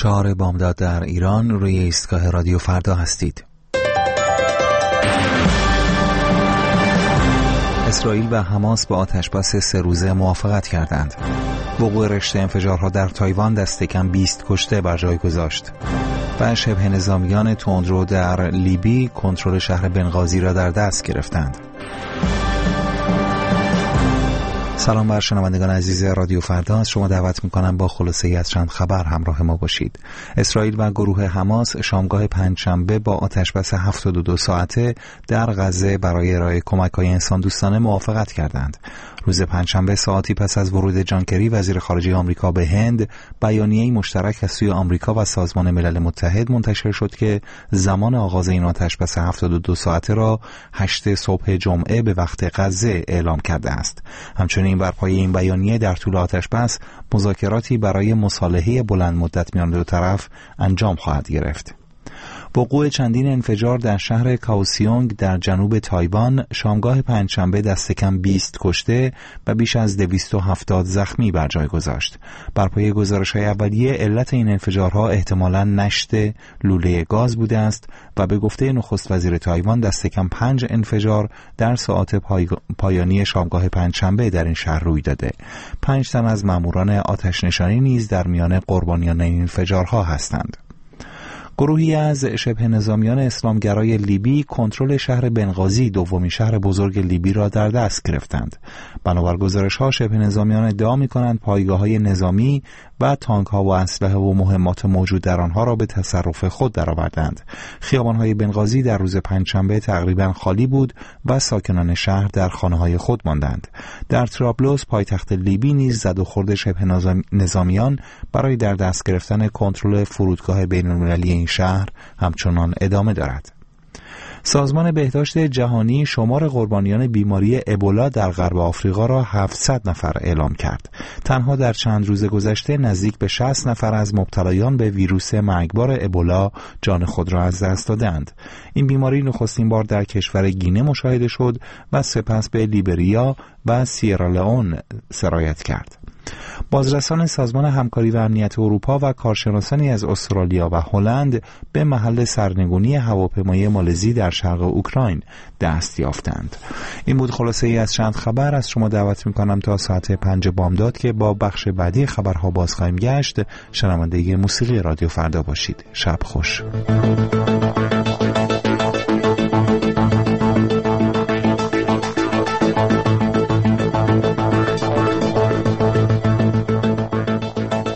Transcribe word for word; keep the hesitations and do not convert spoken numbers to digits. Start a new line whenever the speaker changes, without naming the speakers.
چهار بامداد در ایران، روی ایستگاه رادیو فردا هستید. اسرائیل و حماس با آتشبس سه روزه موافقت کردند. وقوع رشته انفجارها در تایوان دست کم بیست کشته بر جای گذاشت. و شبه نظامیان تندرو در لیبی کنترل شهر بنغازی را در دست گرفتند. سلام بر شنوندگان عزیز رادیو فردا، از شما دعوت میکنم با خلاصه ای از چند خبر همراه ما باشید. اسرائیل و گروه حماس شامگاه پنجشنبه با آتشبس هفتاد و دو ساعته در غزه برای ارائه کمک‌های انسان دوستانه موافقت کردند. روز پنجشنبه ساعتی پس از ورود جان کری وزیر خارجه آمریکا به هند، بیانیه‌ای مشترک از سوی آمریکا و سازمان ملل متحد منتشر شد که زمان آغاز این آتشبس هفتاد و دو ساعته را هشت صبح جمعه به وقت غزه اعلام کرده است. همچنین بر پایه این بیانیه در طول آتشبس مذاکراتی برای مصالحه بلند مدت میان دو طرف انجام خواهد گرفت. وقوع چندین انفجار در شهر کاوسیونگ در جنوب تایوان شامگاه پنجشنبه دست کم بیست کشته و بیش از دویست و هفتاد زخمی بر جای گذاشت. بر پایه گزارش‌های اولیه علت این انفجارها احتمالاً نشت لوله گاز بوده است و به گفته نخست وزیر تایوان دست کم پنج انفجار در ساعات پای... پایانی شامگاه پنجشنبه در این شهر روی داده. پنج تن از ماموران آتش نشانی نیز در میان قربانیان این انفجارها هستند. گروهی از شبه نظامیان اسلامگرای لیبی کنترل شهر بنغازی، دومین شهر بزرگ لیبی را در دست گرفتند. بنابر گزارش‌ها شبه نظامیان ادعا می‌کنند پایگاه‌های نظامی و تانک‌ها و اسلحه و مهمات موجود در آنها را به تصرف خود درآوردند. خیابان‌های بنغازی در روز پنجشنبه تقریباً خالی بود و ساکنان شهر در خانه‌های خود ماندند. در طرابلس پایتخت لیبی نیز زد و خورد شبه نظامیان برای در دست گرفتن کنترل فرودگاه بین‌المللی این شهر همچنان ادامه دارد. سازمان بهداشت جهانی شمار قربانیان بیماری ابولا در غرب آفریقا را هفتصد نفر اعلام کرد. تنها در چند روز گذشته نزدیک به شصت نفر از مبتلایان به ویروس مرگبار ابولا جان خود را از دست دادند. این بیماری نخستین بار در کشور گینه مشاهده شد و سپس به لیبریا و سیرالئون سرایت کرد. بازرسان سازمان همکاری و امنیت اروپا و کارشناسانی از استرالیا و هلند به محل سرنگونی هواپیمای مالزی در شرق اوکراین دست یافتند. این بود خلاصه ای از چند خبر. از شما دعوت میکنم تا ساعت پنج بامداد که با بخش بعدی خبرها باز خواهیم گشت شنونده موسیقی رادیو فردا باشید. شب خوش.